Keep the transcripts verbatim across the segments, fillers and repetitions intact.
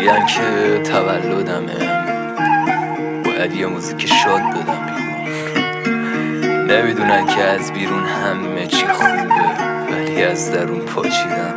میگن که تولدمه، باید یه موزیک شاد بدم بیرون. نمیدونن که از بیرون همه چی خوبه، ولی از درون پاچیدم.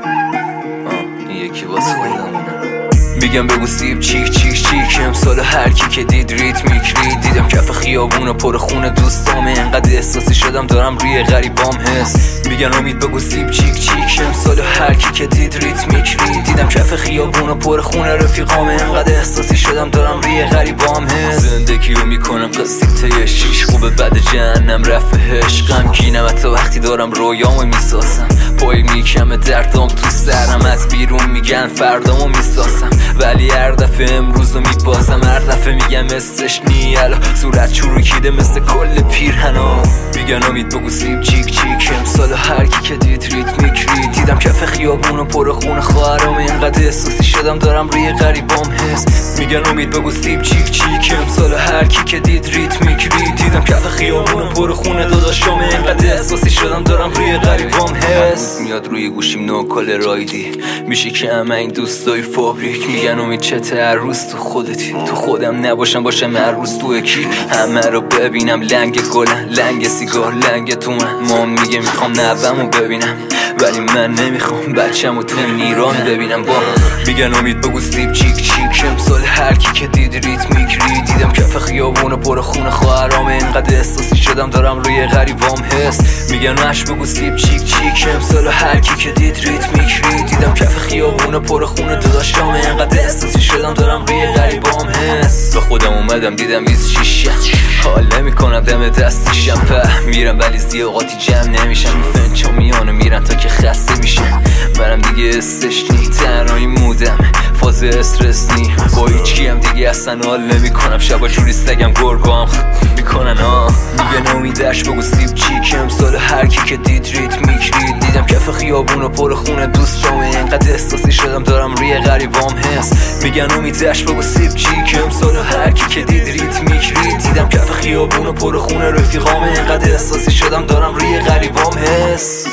آه یکی واسه خودمونه. میگم بگو سیب چیک چیک چیک، امسال هر کی که دید ریتمیک رید. دیدم کف خیابون پر خون دوستامه، انقدر احساسی شدم دارم روی غریبام حس. میگن امید بگو سیب چیک چیک، امسال هر کی که دید ریتمیک رید. دیدم کف خیابون پر خون رفیقامه، انقدر احساسی شدم دارم روی غریبام حس. زندگیو میکنم قصیده شیش، خوبه بعد جهنم رفهش. غمگینم حتی وقتی دارم رویامو میسازم، پای میکمه دردام تو سرم. از بیرون میگن فردامو میسازم، ولی هر دفعه امروزو میبازم. هر دفعه میگم مثلش نیالا، صورت چروکیده مثل کل پیرهنا. میگن امید بگو سیب چیک چیک، امسال هر کی که دید ریتمیک رید. دیدم کف خیابونو پر خون خواهرام، اینقدر احساسی شدم دارم روی غریبام حس. میگن امید بگو سیب چیک چیک، امسال هر کی که دید ریتمیک رید. دیدم کف خیابونو پر خون داداشام، اینقدر احساسی شدم دارم روی غریبام حس. میاد روی گوشیم نوکل رایدی، میشه که همه این دوستای فابریک. میگن امید چته هر روز تو خودتی، تو خودم نباشم باشم هر روز تو اکی. همه رو ببینم لنگ گلن، لنگ سیگار، لنگ تو من. مام میگه میخوام نوه‌مو ببینم، ولی من نمیخوام بچه‌مو تو ایران ببینم. با میگن امید بگو سیب چیک چیک، امسال هر کی که دید ریتمیک رید. دیدم کف خیابون پر خون خواهرام، اینقدر احساسی شدم دارم روی غریبام حس. میگن اش بگو سیب چیک چیک، امسال هر کی که دید ریتمیک رید. دیدم کف خیابون پر خون داداشام، اینقدر احساسی شدم دارم روی غریبام حس. به خودم اومدم دیدم بیست شیشه، حال نمیکنم دم دستشم په میرم، ولی زیاقاتی جمع نمیشم. فنچا میانه میرن تا که خسته میشم، منم دیگه استش نی، تنهایی مودم فاز استرس نی. با هیچکی هم دیگه اصلا حال نمیکنم، شبا جوری سگم گرگام میکنن. آه میگن امیدش بگو سیب چیک، امسال هر کی که دید ریتمیک رید. دیدم کف خیابونو پر خون دوستامه، اینقدر احساسی شدم دارم روی غریبام حس. میگن امیدش بگو سیب چیک، امسال هر کی که دید ریتمیک رید. دیدم کف خیابونو پر خون رفیقامه، اینقدر احساسی شدم دارم روی غریبام حس.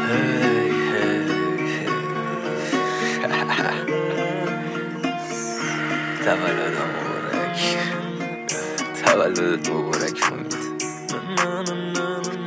تولد مبارک، تولدت مبارک.